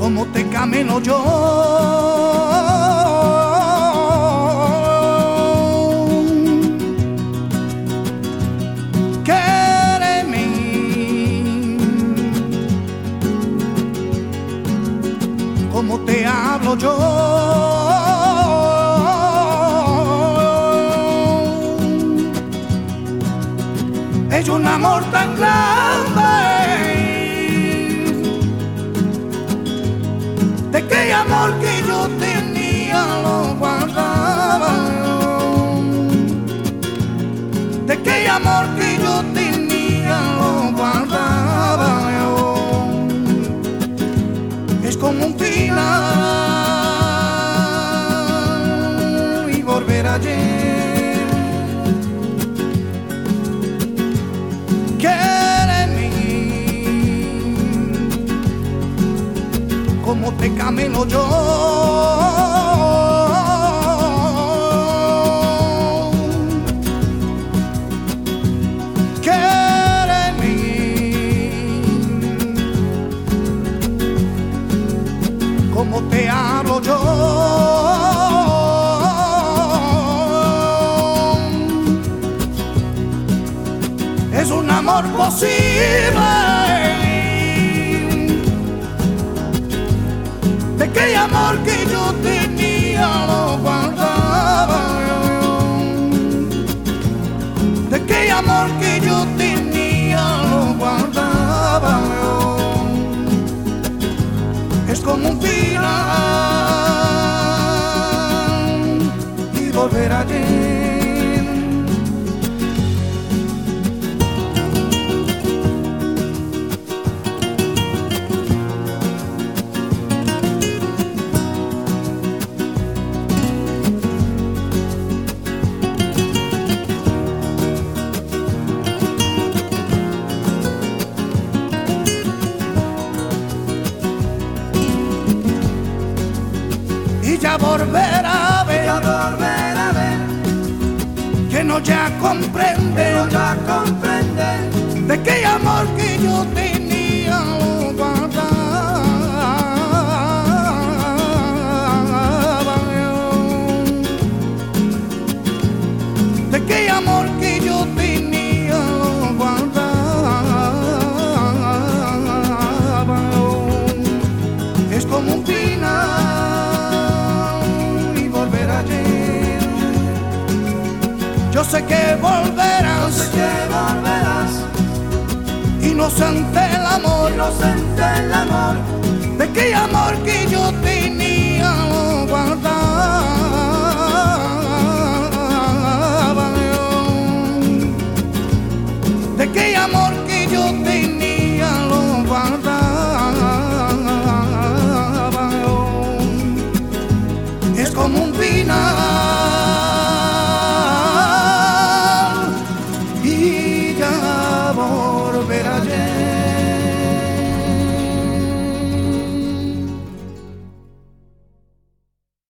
como te camino yo. Quéreme como te hablo yo. Es un amor tan grande, de aquel amor que yo tenía lo guardaba, de aquel amor que yo tenía lo guardaba. Es como un final y volver ayer. Como te camino yo. Quéreme como te hablo yo. Es un amor posible, de aquel amor que yo tenía lo guardaba, de aquel amor que yo tenía lo guardaba. Es como un final y volver ayer. Y ya volver a ver, que no ya comprende, de aquel amor que yo tenía lo guardaba, de aquel amor que yo tenía lo guardaba. Es como un final. Yo sé que volverás, inocente el amor, inocente